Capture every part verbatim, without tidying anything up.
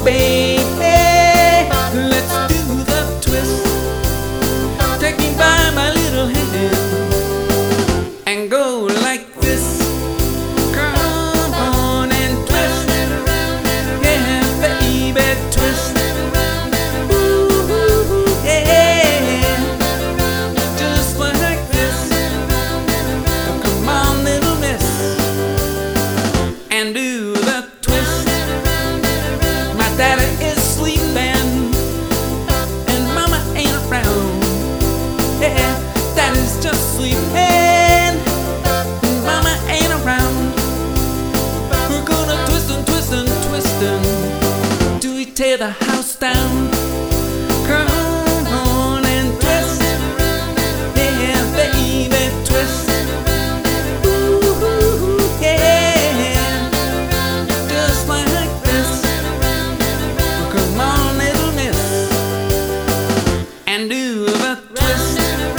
baby, let's do the twist. Take me by my little hand and go like this. Come on and twist, yeah, baby, twist. Ooh, yeah, just like this. Come on, little miss, and do the twist. My daddy is sleeping and mama ain't around. Yeah, daddy's just sleeping, mama ain't around. We're gonna twist and twist and twist and do we tear the house down? Come on and twist, yeah, baby, twist. Ooh, yeah, just like this. Come on, little miss, and do the twist.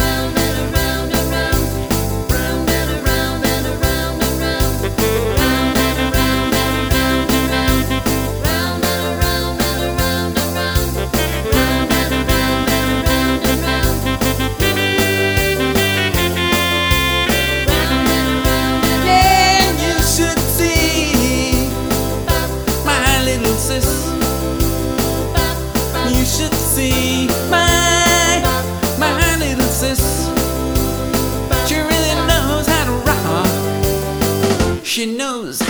Yeah, you should see my little sis. You should see my, my little sis. She really knows how to rock. She knows